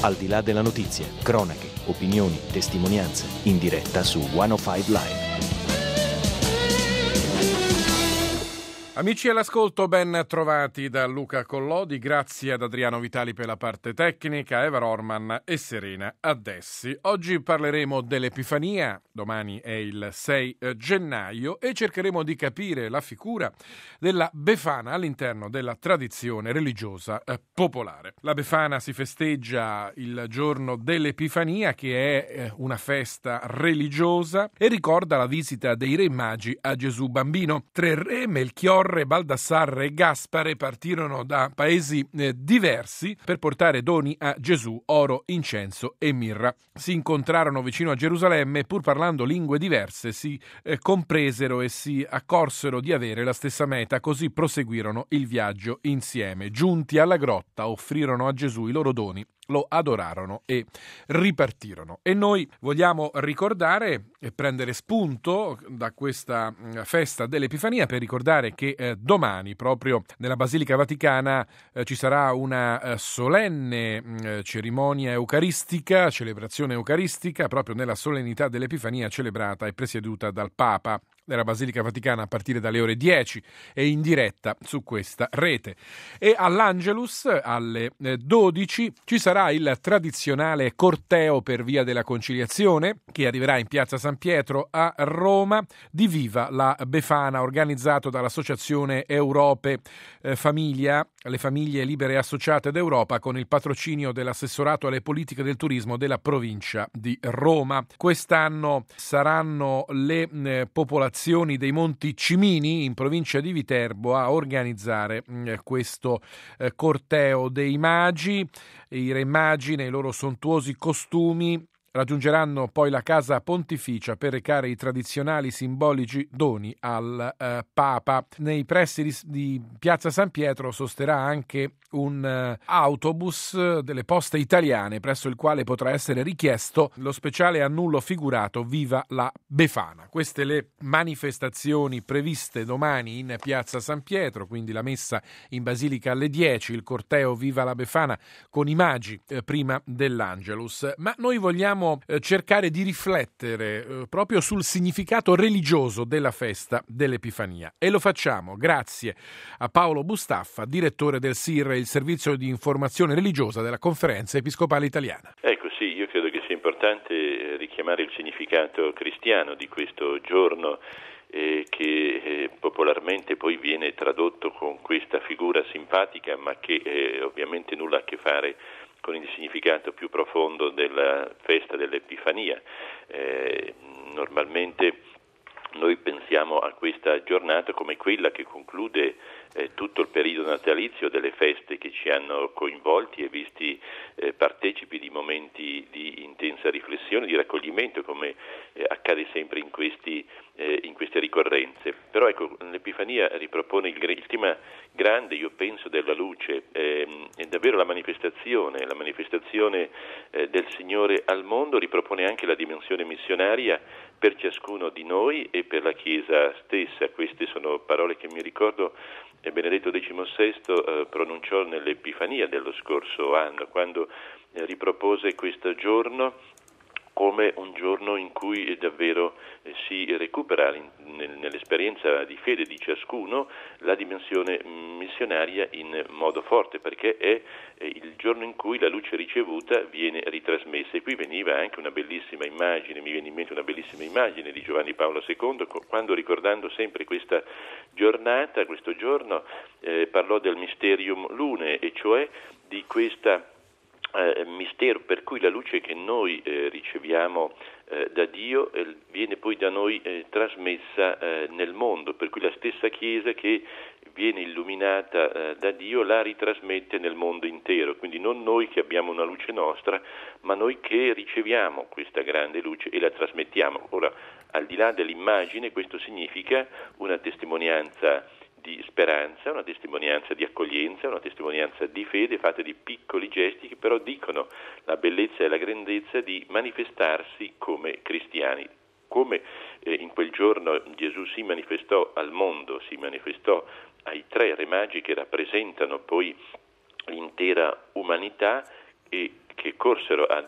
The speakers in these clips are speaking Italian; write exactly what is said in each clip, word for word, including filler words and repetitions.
Al di là della notizia, cronache, opinioni, testimonianze, in diretta su centocinque Live. Amici all'ascolto, ben trovati da Luca Collodi, grazie ad Adriano Vitali per la parte tecnica, Eva Rorman e Serena Addessi. Oggi parleremo dell'Epifania, domani è il sei gennaio, e cercheremo di capire la figura della Befana all'interno della tradizione religiosa eh, popolare. La Befana si festeggia il giorno dell'Epifania, che è eh, una festa religiosa e ricorda la visita dei re magi a Gesù bambino. Tre re, Melchiorre, Baldassarre e Gaspare, partirono da paesi eh, diversi per portare doni a Gesù, oro, incenso e mirra. Si incontrarono vicino a Gerusalemme e, pur parlando lingue diverse, si eh, compresero e si accorsero di avere la stessa meta, così proseguirono il viaggio insieme. Giunti alla grotta, offrirono a Gesù i loro doni, lo adorarono e ripartirono. E noi vogliamo ricordare e prendere spunto da questa festa dell'Epifania per ricordare che eh, domani, proprio nella Basilica Vaticana, eh, ci sarà una eh, solenne eh, cerimonia eucaristica, celebrazione eucaristica, proprio nella solennità dell'Epifania, celebrata e presieduta dal Papa nella Basilica Vaticana a partire dalle ore dieci e in diretta su questa rete. E all'Angelus alle dodici ci sarà il tradizionale corteo per via della Conciliazione che arriverà in Piazza San Pietro a Roma, di Viva la Befana, organizzato dall'Associazione Europe eh, Famiglia, le famiglie libere associate d'Europa, con il patrocinio dell'assessorato alle politiche del turismo della provincia di Roma. Quest'anno saranno le eh, popolazioni dei Monti Cimini in provincia di Viterbo a organizzare eh, questo eh, corteo dei magi. I re magi nei loro sontuosi costumi raggiungeranno poi la casa pontificia per recare i tradizionali simbolici doni al eh, Papa. Nei pressi di, di Piazza San Pietro sosterrà anche un eh, autobus delle Poste Italiane, presso il quale potrà essere richiesto lo speciale annullo figurato Viva la Befana. Queste le manifestazioni previste domani in Piazza San Pietro, quindi la messa in Basilica alle dieci, il corteo Viva la Befana con i magi eh, prima dell'Angelus. Ma noi vogliamo cercare di riflettere eh, proprio sul significato religioso della festa dell'Epifania, e lo facciamo grazie a Paolo Bustaffa, direttore del S I R, il servizio di informazione religiosa della Conferenza Episcopale Italiana. Ecco, sì, io credo che sia importante richiamare il significato cristiano di questo giorno eh, che eh, popolarmente poi viene tradotto con questa figura simpatica, ma che eh, ovviamente nulla ha a che fare con il significato più profondo della festa dell'Epifania. Eh, normalmente noi pensiamo a questa giornata come quella che conclude eh, tutto il periodo natalizio delle feste che ci hanno coinvolti e visti eh, partecipi di momenti di intensa riflessione, di raccoglimento, come eh, accade sempre in, questi, eh, in queste ricorrenze. Però ecco, l'Epifania ripropone il, il tema grande, io penso, della luce, eh, è davvero la manifestazione, la manifestazione eh, del Signore al mondo, ripropone anche la dimensione missionaria per ciascuno di noi e per la Chiesa stessa. Queste sono parole che mi ricordo eh, Benedetto diciannovesimo eh, pronunciò nell'Epifania dello scorso anno, quando eh, ripropose questo giorno come un giorno in cui davvero eh, si recupera in, nel, nell'esperienza di fede di ciascuno la dimensione missionaria in modo forte, perché è eh, il giorno in cui la luce ricevuta viene ritrasmessa. E qui veniva anche una bellissima immagine, mi viene in mente una bellissima immagine di Giovanni Paolo secondo, quando, ricordando sempre questa giornata, questo giorno, eh, parlò del Mysterium Lunae, e cioè di questa Eh, mistero per cui la luce che noi eh, riceviamo eh, da Dio eh, viene poi da noi eh, trasmessa eh, nel mondo, per cui la stessa Chiesa che viene illuminata eh, da Dio la ritrasmette nel mondo intero, quindi non noi che abbiamo una luce nostra, ma noi che riceviamo questa grande luce e la trasmettiamo. Ora, al di là dell'immagine, questo significa una testimonianza di speranza, una testimonianza di accoglienza, una testimonianza di fede fatta di piccoli gesti che però dicono la bellezza e la grandezza di manifestarsi come cristiani. Come eh, in quel giorno Gesù si manifestò al mondo, si manifestò ai tre re magi che rappresentano poi l'intera umanità e che che corsero ad,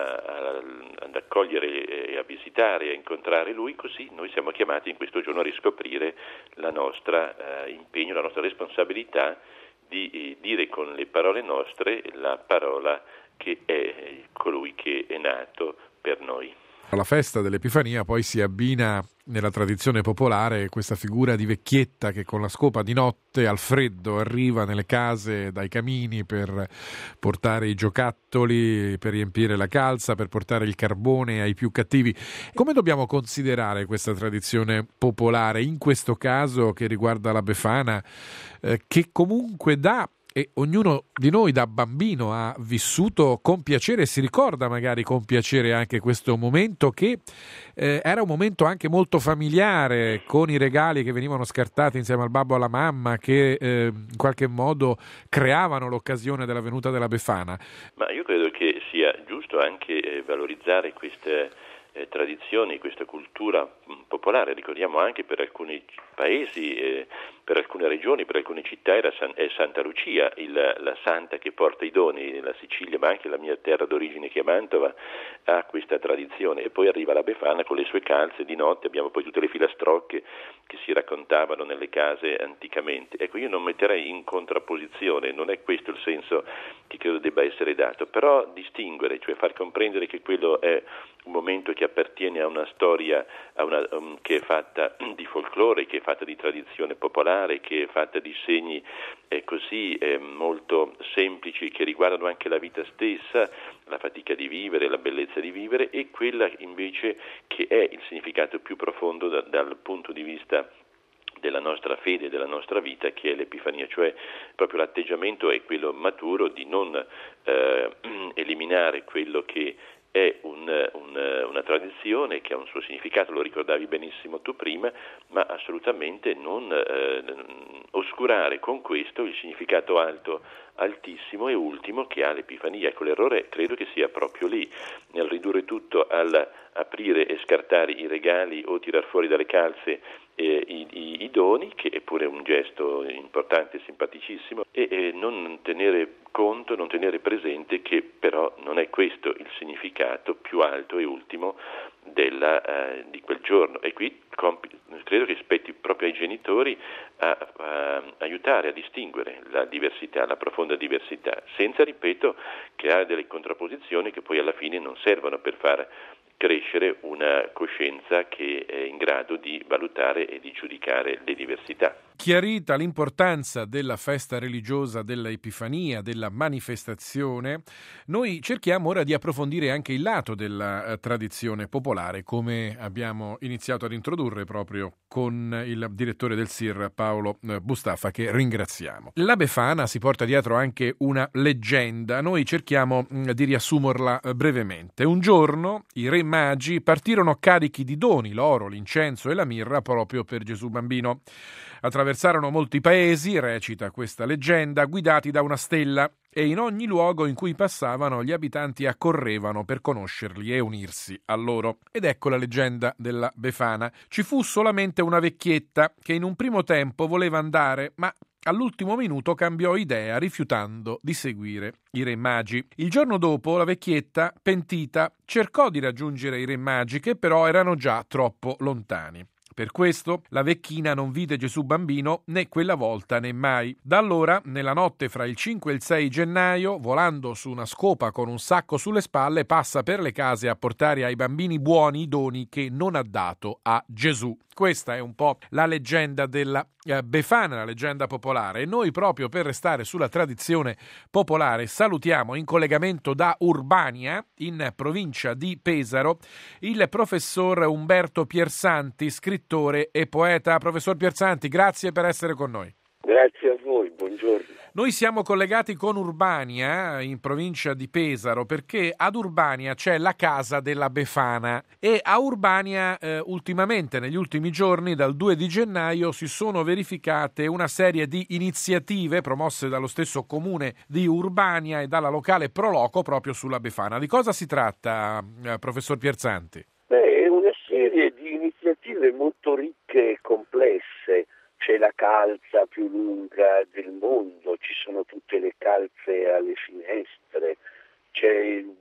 a, ad accogliere e a visitare, a incontrare lui, così noi siamo chiamati in questo giorno a riscoprire la nostra eh, impegno, la nostra responsabilità di eh, dire con le parole nostre la parola che è colui che è nato per noi. Alla festa dell'Epifania poi si abbina nella tradizione popolare questa figura di vecchietta che con la scopa di notte al freddo arriva nelle case dai camini per portare i giocattoli, per riempire la calza, per portare il carbone ai più cattivi. Come dobbiamo considerare questa tradizione popolare, in questo caso che riguarda la Befana, eh, che comunque dà, e ognuno di noi da bambino ha vissuto con piacere e si ricorda magari con piacere anche questo momento che eh, era un momento anche molto familiare, con i regali che venivano scartati insieme al babbo e alla mamma, che eh, in qualche modo creavano l'occasione della venuta della Befana. Ma io credo che sia giusto anche eh, valorizzare queste eh, tradizioni, questa cultura popolare. Ricordiamo anche per alcuni paesi, eh, per alcune regioni, per alcune città era San, è Santa Lucia, il, la santa che porta i doni. La Sicilia, ma anche la mia terra d'origine che è Mantova, ha questa tradizione. E poi arriva la Befana con le sue calze di notte, abbiamo poi tutte le filastrocche che si raccontavano nelle case anticamente. Ecco, io non metterei in contrapposizione, non è questo il senso che credo debba essere dato, però distinguere, cioè far comprendere che quello è un momento che appartiene a una storia a una, um, che è fatta di folklore, che è fatta di tradizione popolare, che è fatta di segni eh, così eh, molto semplici che riguardano anche la vita stessa, la fatica di vivere, la bellezza di vivere, e quella invece che è il significato più profondo da, dal punto di vista della nostra fede, della nostra vita, che è l'Epifania, cioè proprio l'atteggiamento è quello maturo di non eh, eliminare quello che è un, un, una tradizione che ha un suo significato, lo ricordavi benissimo tu prima, ma assolutamente non eh, oscurare con questo il significato alto, altissimo e ultimo che ha l'Epifania. Ecco, l'errore credo che sia proprio lì, nel ridurre tutto al aprire e scartare i regali o tirar fuori dalle calze eh, i, i, i doni, che è pure un gesto importante e simpaticissimo, e eh, non tenere conto, non tenere presente che però non è questo il significato più alto e ultimo della, eh, di quel giorno. E qui compi, credo che spetti proprio ai genitori a, a aiutare a distinguere la diversità, la profonda diversità, senza, ripeto, creare delle contrapposizioni che poi alla fine non servono per far crescere una coscienza che è in grado di valutare e di giudicare le diversità. Chiarita l'importanza della festa religiosa dell'Epifania, della manifestazione, noi cerchiamo ora di approfondire anche il lato della eh, tradizione popolare, come abbiamo iniziato ad introdurre proprio con il direttore del S I R Paolo eh, Bustaffa, che ringraziamo. La Befana si porta dietro anche una leggenda, noi cerchiamo mh, di riassumerla eh, brevemente. Un giorno i re magi partirono carichi di doni, l'oro, l'incenso e la mirra, proprio per Gesù bambino. Attraversarono molti paesi, recita questa leggenda, guidati da una stella, e in ogni luogo in cui passavano gli abitanti accorrevano per conoscerli e unirsi a loro. Ed ecco la leggenda della Befana. Ci fu solamente una vecchietta che in un primo tempo voleva andare, ma all'ultimo minuto cambiò idea, rifiutando di seguire i re magi. Il giorno dopo la vecchietta, pentita, cercò di raggiungere i re magi, che però erano già troppo lontani. Per questo la vecchina non vide Gesù bambino né quella volta né mai. Da allora, nella notte fra il cinque e il sei gennaio, volando su una scopa con un sacco sulle spalle, passa per le case a portare ai bambini buoni i doni che non ha dato a Gesù. Questa è un po' la leggenda della eh, Befana, la leggenda popolare. E noi, proprio per restare sulla tradizione popolare, salutiamo in collegamento da Urbania, in provincia di Pesaro, il professor Umberto Piersanti, scrittore e poeta. Professor Piersanti, grazie per essere con noi. Grazie a voi, buongiorno. Noi siamo collegati con Urbania, in provincia di Pesaro, perché ad Urbania c'è la casa della Befana, e a Urbania eh, ultimamente, negli ultimi giorni, dal due di gennaio, si sono verificate una serie di iniziative promosse dallo stesso comune di Urbania e dalla locale Proloco proprio sulla Befana. Di cosa si tratta, eh, professor Piersanti? Beh, è una serie di iniziative molto ricche e complesse. C'è la calza più lunga del mondo, ci sono tutte le calze alle finestre, c'è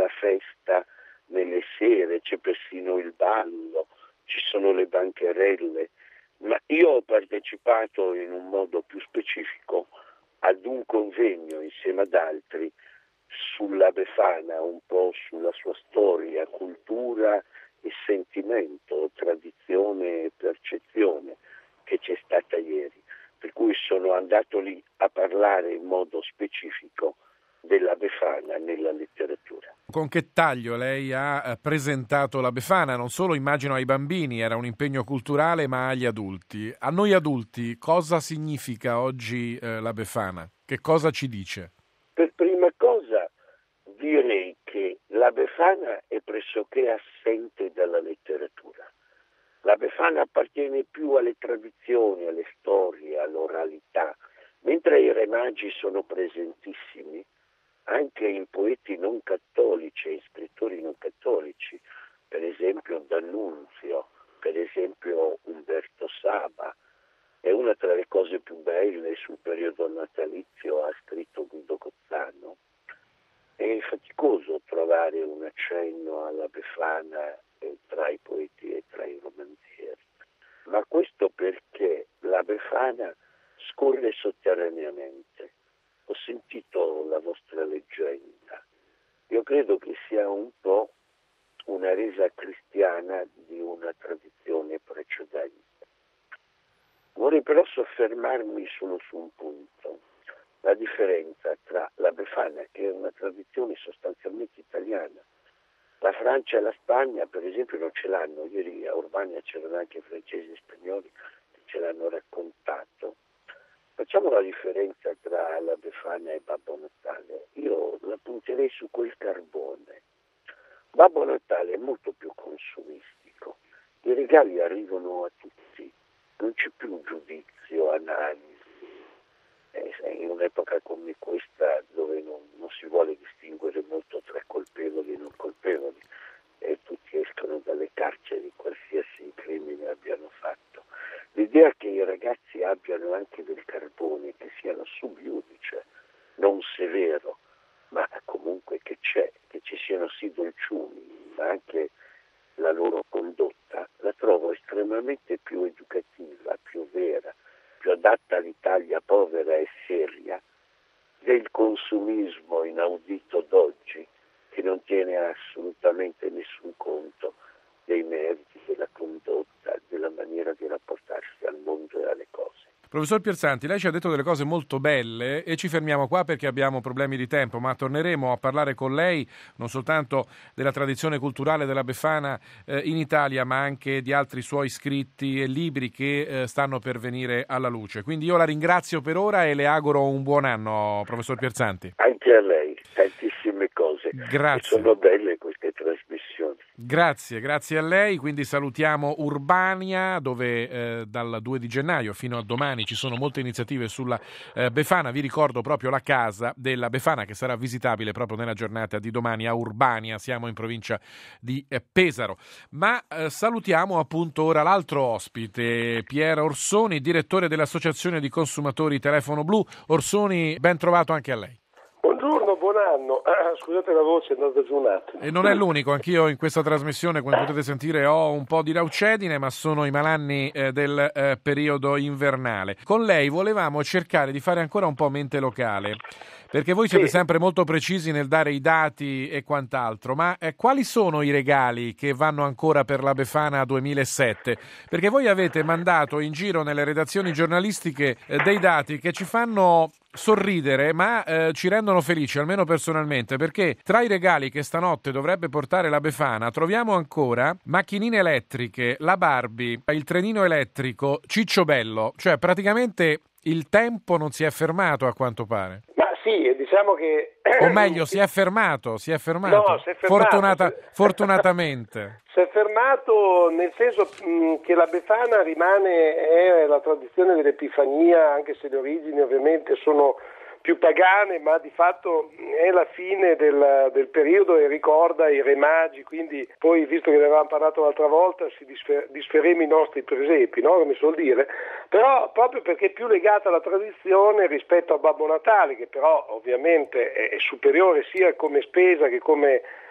festa nelle sere, c'è persino il ballo, ci sono le bancherelle, ma io ho partecipato in un modo più specifico ad un convegno insieme ad altri sulla Befana, un po' sulla sua storia, cultura e sentimento, tradizione e percezione, che c'è stata ieri, per cui sono andato lì a parlare in modo specifico della Befana nella letteratura. Con che taglio lei ha presentato la Befana? Non solo, immagino, ai bambini, era un impegno culturale, ma agli adulti. A noi adulti cosa significa oggi eh, la Befana? Che cosa ci dice? Per prima cosa direi che la Befana è pressoché assente dalla letteratura. La Befana appartiene più alle tradizioni, alle storie, all'oralità, mentre i re magi sono presentissimi anche in poeti non cattolici, in scrittori non cattolici, per esempio D'Annunzio, per esempio Umberto Saba. È una tra le cose più belle sul periodo natalizio, ha scritto Guido Cozzano. È faticoso trovare un accenno alla Befana tra i poeti e tra i romanzieri, ma questo perché la Befana scorre sotterraneamente. Ho sentito la vostra leggenda, io credo che sia un po' una resa cristiana di una tradizione precedente. Vorrei però soffermarmi solo su un punto, la differenza tra la Befana, che è una tradizione sostanzialmente italiana. La Francia e la Spagna, per esempio, non ce l'hanno. Ieri a Urbania c'erano anche francesi e spagnoli che ce l'hanno raccontato. Facciamo la differenza tra la Befana e Babbo Natale. Io la punterei su quel carbone. Babbo Natale è molto più consumistico. I regali arrivano a tutti, non c'è più giudizio, analisi. In un'epoca come questa, dove non, non si vuole distinguere molto tra colpevoli e non colpevoli, e tutti escono dalle carceri qualsiasi crimine abbiano fatto, l'idea che i ragazzi abbiano anche del carbone, che siano sub iudice, non severo, ma comunque che c'è, che ci siano sì dolciumi, ma anche la loro condotta, la trovo estremamente più educativa, più vera, più adatta all'Italia povera e seria del consumismo inaudito d'oggi, che non tiene assolutamente nessun conto dei meriti, della condotta, della maniera di rapportarsi al mondo e alle cose. Professor Piersanti, lei ci ha detto delle cose molto belle e ci fermiamo qua perché abbiamo problemi di tempo, ma torneremo a parlare con lei non soltanto della tradizione culturale della Befana eh, in Italia, ma anche di altri suoi scritti e libri che eh, stanno per venire alla luce. Quindi io la ringrazio per ora e le auguro un buon anno, professor Piersanti. Anche a lei, tantissime cose. Grazie. E sono belle queste trasmissioni. Grazie, grazie a lei. Quindi salutiamo Urbania, dove eh, dal due di gennaio fino a domani ci sono molte iniziative sulla eh, Befana. Vi ricordo proprio la casa della Befana che sarà visitabile proprio nella giornata di domani a Urbania. Siamo in provincia di eh, Pesaro. Ma eh, salutiamo appunto ora l'altro ospite, Piero Orsoni, direttore dell'Associazione di Consumatori Telefono Blu. Orsoni, ben trovato anche a lei. Buongiorno, buon anno. Ah, scusate la voce, è andata giù un attimo. E non è l'unico, anch'io in questa trasmissione, come potete sentire, ho un po' di raucedine, ma sono i malanni eh, del eh, periodo invernale. Con lei volevamo cercare di fare ancora un po' mente locale, perché voi siete sì. sempre molto precisi nel dare i dati e quant'altro, ma eh, quali sono i regali che vanno ancora per la Befana duemilasette? Perché voi avete mandato in giro nelle redazioni giornalistiche eh, dei dati che ci fanno sorridere, ma eh, ci rendono felici, almeno personalmente, perché tra i regali che stanotte dovrebbe portare la Befana troviamo ancora macchinine elettriche, la Barbie, il trenino elettrico, Ciccio Bello, cioè praticamente il tempo non si è fermato a quanto pare. Ma sì, diciamo che... O meglio, si è fermato, si è fermato. No, si è fermato. Fortunata, fortunatamente. Si è fermato nel senso mh, che la Befana rimane è la tradizione dell'Epifania, anche se le origini ovviamente sono più pagane, ma di fatto è la fine del, del periodo e ricorda i re magi, quindi poi, visto che ne avevamo parlato l'altra volta, si disfer- disferemo i nostri presepi, no? Come si vuol dire, però proprio perché è più legata alla tradizione rispetto a Babbo Natale, che però ovviamente è, è superiore sia come spesa che come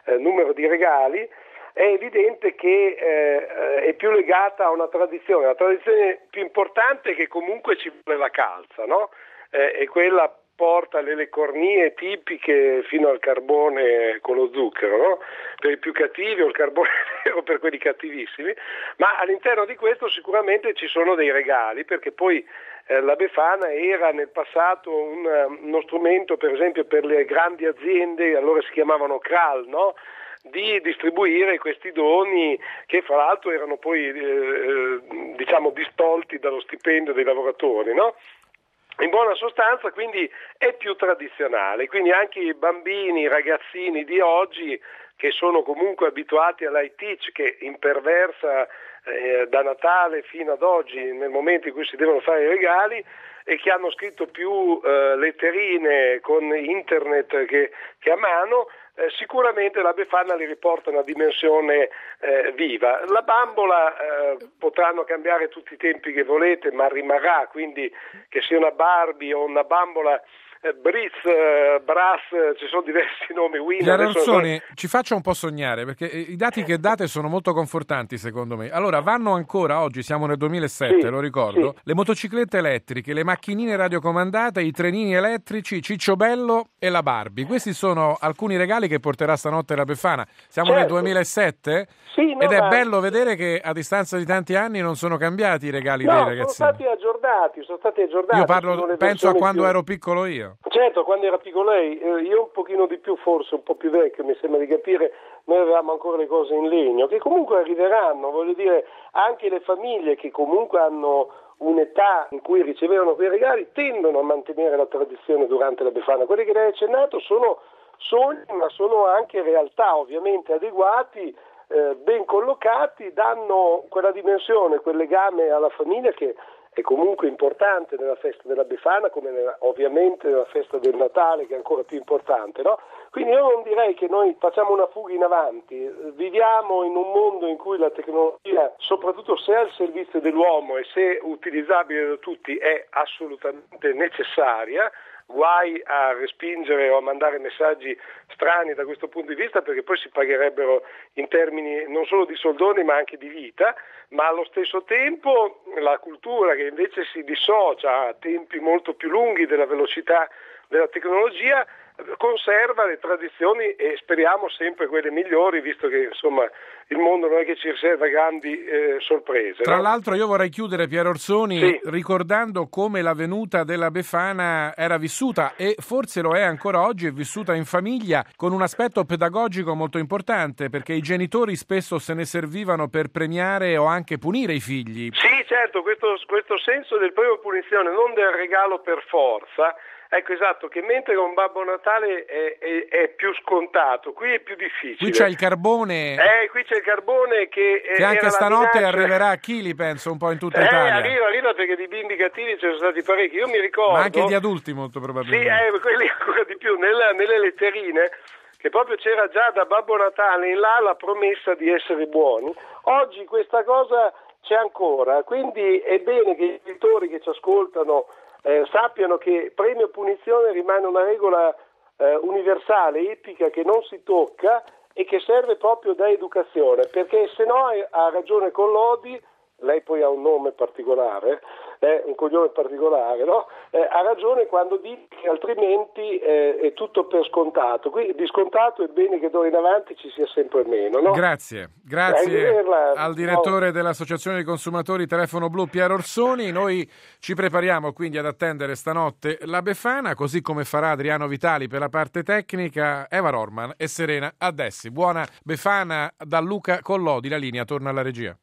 eh, numero di regali, è evidente che eh, è più legata a una tradizione. La tradizione più importante è che comunque ci vuole la calza, no? Eh, e quella porta le cornie tipiche fino al carbone con lo zucchero, no? Per i più cattivi o il carbone nero per quelli cattivissimi, ma all'interno di questo sicuramente ci sono dei regali, perché poi eh, la Befana era nel passato un, uno strumento per esempio per le grandi aziende, allora si chiamavano C R A L, no? Di distribuire questi doni che fra l'altro erano poi eh, diciamo distolti dallo stipendio dei lavoratori, no? In buona sostanza quindi è più tradizionale, quindi anche i bambini, i ragazzini di oggi che sono comunque abituati all'I T, che imperversa eh, da Natale fino ad oggi nel momento in cui si devono fare i regali, e che hanno scritto più eh, letterine con internet che, che a mano, eh, sicuramente la Befana li riporta una dimensione eh, viva. La bambola eh, potranno cambiare tutti i tempi che volete, ma rimarrà, quindi che sia una Barbie o una bambola eh, Britz, eh, Brass, eh, ci sono diversi nomi. Piero Orsoni, so... ci faccia un po' sognare, perché i dati che date sono molto confortanti secondo me. Allora, vanno ancora, oggi siamo nel duemilasette, sì, lo ricordo, sì, le motociclette elettriche, le macchinine radiocomandate, i trenini elettrici, Cicciobello e la Barbie. Questi sono alcuni regali che porterà stanotte la Befana. Siamo certo. nel duemilasette? Sì, no, ed è ma... bello vedere che a distanza di tanti anni non sono cambiati i regali no, dei ragazzini. sono stati aggiornati, sono stati aggiornati. Io parlo, penso a quando più... ero piccolo io. Certo, quando era piccolo lei, io un pochino di più, forse un po' più vecchio, mi sembra di capire, noi avevamo ancora le cose in legno, che comunque arriveranno, voglio dire, anche le famiglie che comunque hanno un'età in cui ricevevano quei regali tendono a mantenere la tradizione durante la Befana. Quelli che lei ha accennato sono sogni, ma sono anche realtà ovviamente adeguati, eh, ben collocati, danno quella dimensione, quel legame alla famiglia che è comunque importante nella festa della Befana, come nella, ovviamente nella festa del Natale, che è ancora più importante, no? Quindi io non direi che noi facciamo una fuga in avanti, viviamo in un mondo in cui la tecnologia, soprattutto se è al servizio dell'uomo e se utilizzabile da tutti, è assolutamente necessaria. Guai a respingere o a mandare messaggi strani da questo punto di vista, perché poi si pagherebbero in termini non solo di soldoni ma anche di vita, ma allo stesso tempo la cultura che invece si dissocia a tempi molto più lunghi della velocità della tecnologia conserva le tradizioni e speriamo sempre quelle migliori, visto che insomma il mondo non è che ci riserva grandi eh, sorprese. Tra no? l'altro io vorrei chiudere, Piero Orsoni, sì. ricordando come la venuta della Befana era vissuta, e forse lo è ancora oggi, è vissuta in famiglia con un aspetto pedagogico molto importante, perché i genitori spesso se ne servivano per premiare o anche punire i figli. Sì, certo, questo, questo senso del premio punizione, non del regalo per forza. Ecco, esatto, che mentre con Babbo Natale è, è, è più scontato, qui è più difficile. Qui c'è il carbone. Eh, qui c'è il carbone che... Che anche stanotte arriverà a chili, penso, un po' in tutta eh, Italia. arriva, arriva perché di bimbi cattivi ci sono stati parecchi. Io mi ricordo... Ma anche di adulti molto probabilmente. Sì, eh, quelli ancora di più. Nella, nelle letterine, che proprio c'era già da Babbo Natale in là la promessa di essere buoni. Oggi questa cosa c'è ancora, quindi è bene che gli editori che ci ascoltano Eh, sappiano che premio e punizione rimane una regola eh, universale, epica, che non si tocca e che serve proprio da educazione, perché se no ha ragione Collodi, lei poi ha un nome particolare, eh, un cognome particolare, no? Eh, ha ragione quando dice che altrimenti eh, è tutto per scontato. Quindi di scontato è bene che d'ora in avanti ci sia sempre meno. No? Grazie, grazie eh, la, al direttore no. dell'Associazione dei Consumatori Telefono Blu, Piero Orsoni. Noi ci prepariamo quindi ad attendere stanotte la Befana, così come farà Adriano Vitali per la parte tecnica, Eva Rorman e Serena Addessi. Buona Befana da Luca Collodi, la linea torna alla regia.